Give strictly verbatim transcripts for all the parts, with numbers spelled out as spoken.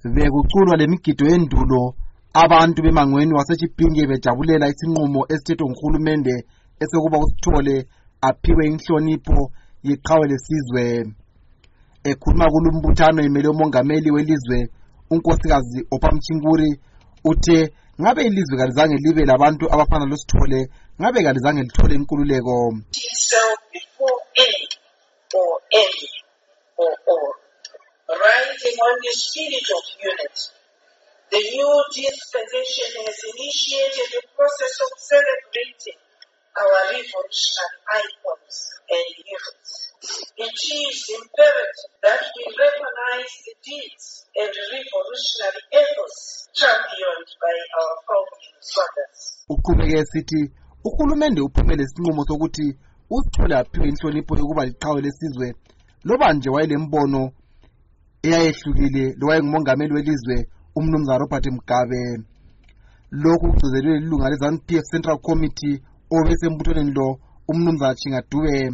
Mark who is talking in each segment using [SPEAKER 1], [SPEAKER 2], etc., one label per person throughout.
[SPEAKER 1] bekuculwa lemigido yendulo abantu bemangweni waseChipinge bejabulela isinqumo esithethwe nguhulumende esokuba uSithole aphiwe inhlonipho yeqhawe lesizwe. Ekhuluma kulumbuthano imele umongameli welizwe unkosikazi Ophamchinguri uthe ngabe ilizwe kalizange libe labantu abafana loSithole ngabe kalizange lithole inkululeko.
[SPEAKER 2] Rising on the spirit of unity, the new dispensation has initiated the process of celebrating our revolutionary icons and heroes. It is imperative that we recognize the deeds and revolutionary efforts championed by our founding fathers.
[SPEAKER 1] Uqhubeke sithi uhulumende uphumele isinqumo sokuthi uSithole aphiwe inhlonipho yokuba liqhawe lesizwe loba nje wayelembono eyayehlukile lowayengumongameli welizwe umnumzana Robert Mugabe. Lokhu kuzozelwe ilunga leZANU P F Central Committee obesembuthweni lo umnumzana Chingadube.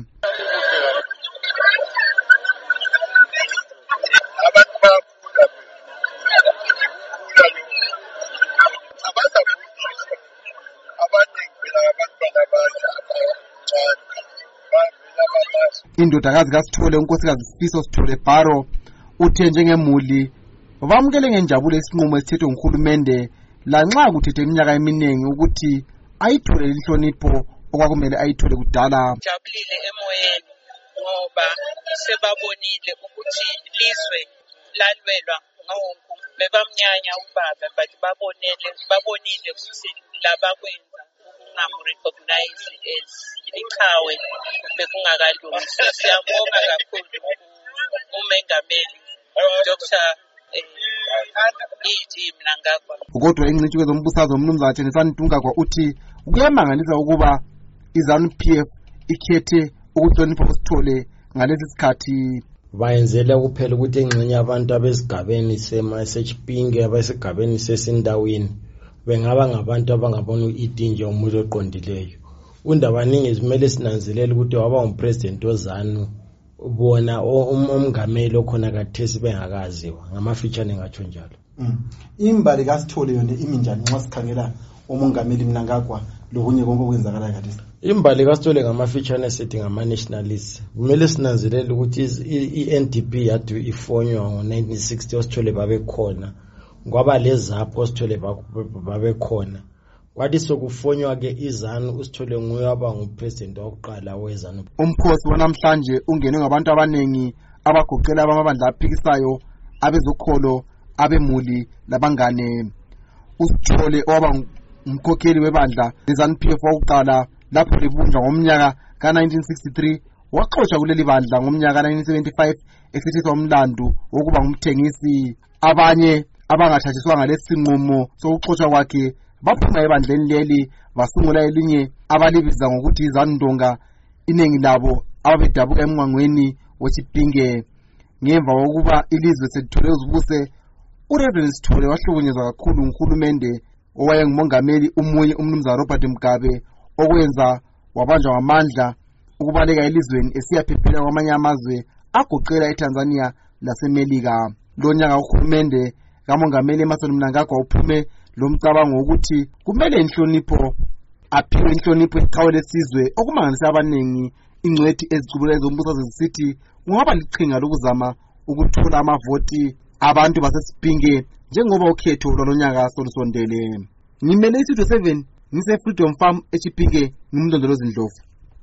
[SPEAKER 1] Indodakazi kaSithole unkosikazi Sifiso Sithole Bharo uthe njengemuli bamukele ngenjabulo isinqumo esithethwe nguhulumende lanxa kuthethe iminyaka eminingi ukuthi ayithole inhlonipho okwakumele ayithole kudala.
[SPEAKER 3] Jabulile emoyeni ngoba sebabonile ukuthi lizwe lalwelwa ngawonke bebamnyanya ubaba but babonile babonile ukuthi labakwenza ukungamrecognize as iqhawe bekungakalungi. Siyabonga kakhulu umengameli Doctor Edi Mnangagwa.
[SPEAKER 1] Kodwa ingcitshi kwezombusazwe umnumzana Thengisani Ntungagwa uthi kuyamangalisa ukuba iZANU P F ikhethe ukuhlonipha uSithole ngalesi sikhathi.
[SPEAKER 4] Bayenzela kuphela ukuthi engxenye abantu abesigabeni semaSeChipinge abesigabeni sesindaweni bengaba ngabantu abangabona uEdi nje umuntu oqondileyo. Undaba ningi izimele sinanzelela ukuthi waba umpresident weZANU bona umngameli okhona kathesi bengakaziwa ngamafitshane ngatsho njalo.
[SPEAKER 5] Imbali kaSithole yona iminjani nxa sikhangela umongameli Mnangagwa lokunye konke okwenzakala kathesi?
[SPEAKER 4] Imbali kaSithole ngamafitshane sethi ngama nationalists. Kumele sinanzelela ukuthi iN D P yadu ifonywa ngo nineteen sixty uSithole babekhona. Kwaba lezapho uSithole babekhona. Kwathi sokufonywa ke iZANU uSithole nguye waba ngupresident wokuqala weZANU.
[SPEAKER 1] Umkhosi wanamhlanje ungenwe ngabantu abanengi abagoqela abamabandla aphikisayo abezokholo abemuli labangane. uSithole owaba umkhokheli webandla leZANU P F wokuqala lapho libunjwa ngomnyaka ka nineteen sixty-three waxoshwa kuleli bandla ngomnyaka ka nineteen seventy-five esithethe umlando wokuba ngumthengisi. Abanye abangathathiswa ngalesi sinqumo sokuxoshwa kwakhe baphuma ebandleni leli basungula elinye abalibiza ngokuthi iZANU Ndonga, inengi labo ababedabuka emngwangweni weChipinge. Ngemva kokuba ilizwe selithole uzibuse, uReverend Sithole wahlukunyezwa kakhulu nguhulumende owayengumongameli umunye umnumzana Robert Mugabe okwenza wabanjwa ngamandla ukubaleka elizweni esiyaphephela kwamanye amazwe agoqela eTanzania laseMelika. Lo nyaka uhulumende kamongameli Emmerson Mnangagwa uphume lo mcabango ukuthi kumele inhlonipho aphiwe inhlonipho iqhawe lesizwe okumangalisa abanengi. Ingcwethi ezicubula ezombusazwe zisithi kungaba liqhinga lokuzama ukuthola amavoti abantu baseChipinge njengoba ukhetho lwalonyaka solusondele. Ngimele iStudio seven ngise Freedom Farm eChipinge ngimndondolozi Ndlovu.